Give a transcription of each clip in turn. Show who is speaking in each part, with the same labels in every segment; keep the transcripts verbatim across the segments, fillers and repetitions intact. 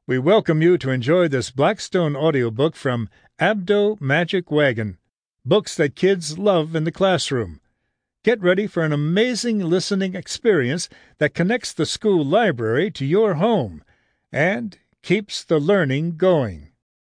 Speaker 1: We welcome you to enjoy this Blackstone audiobook from Abdo Magic Wagon, books that kids love in the classroom. Get ready for an amazing listening experience that connects the school library to your home and keeps the learning going.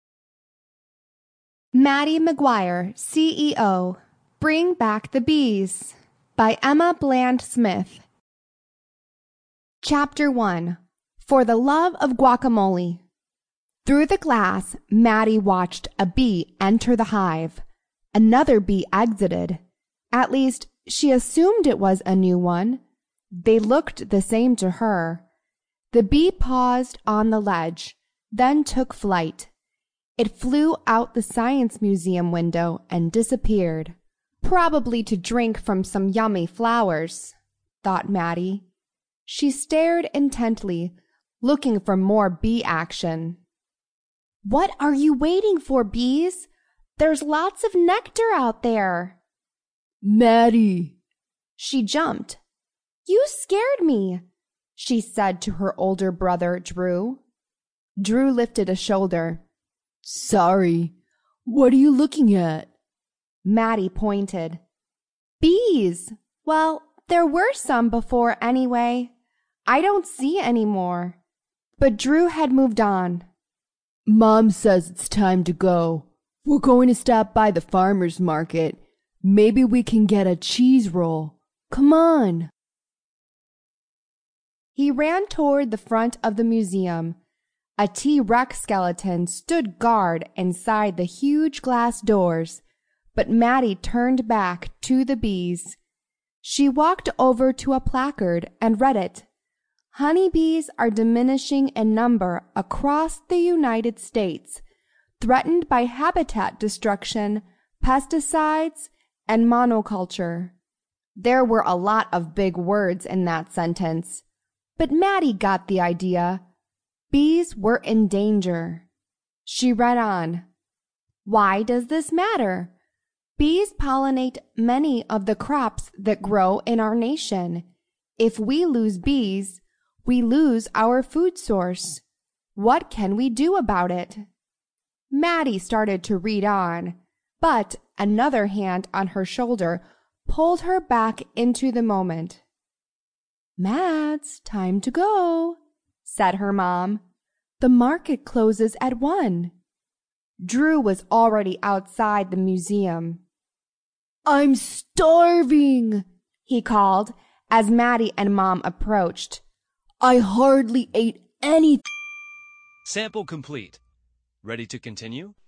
Speaker 2: Maddie McGuire, C E O, Bring Back the Bees, by Emma Bland Smith. Chapter one. For the Love of Guacamole. Through the glass, Maddie watched a bee enter the hive. Another bee exited. At least, she assumed it was a new one. They looked the same to her. The bee paused on the ledge, then took flight. It flew out the science museum window and disappeared. Probably to drink from some yummy flowers, thought Maddie. She stared intently, looking for more bee action. What are you waiting for, bees? There's lots of nectar out there.
Speaker 3: Maddie!
Speaker 2: She jumped. You scared me, she said to her older brother, Drew. Drew lifted a shoulder.
Speaker 3: Sorry. What are you looking at?
Speaker 2: Maddie pointed. Bees. Well, there were some before anyway. I don't see any more. But Drew had moved on.
Speaker 3: Mom says it's time to go. We're going to stop by the farmer's market. Maybe we can get a cheese roll. Come on.
Speaker 2: He ran toward the front of the museum. A T-Rex skeleton stood guard inside the huge glass doors, but Maddie turned back to the bees. She walked over to a placard and read it. Honeybees are diminishing in number across the United States, threatened by habitat destruction, pesticides, and monoculture. There were a lot of big words in that sentence, but Maddie got the idea. Bees were in danger. She read on. Why does this matter? Bees pollinate many of the crops that grow in our nation. If we lose bees, we lose our food source. What can we do about it? Maddie started to read on, but another hand on her shoulder pulled her back into the moment. Mads, time to go, said her mom. The market closes at one. Drew was already outside the museum.
Speaker 3: I'm starving,
Speaker 2: he called as Maddie and Mom approached.
Speaker 3: I hardly ate anything.
Speaker 4: Sample complete. Ready to continue?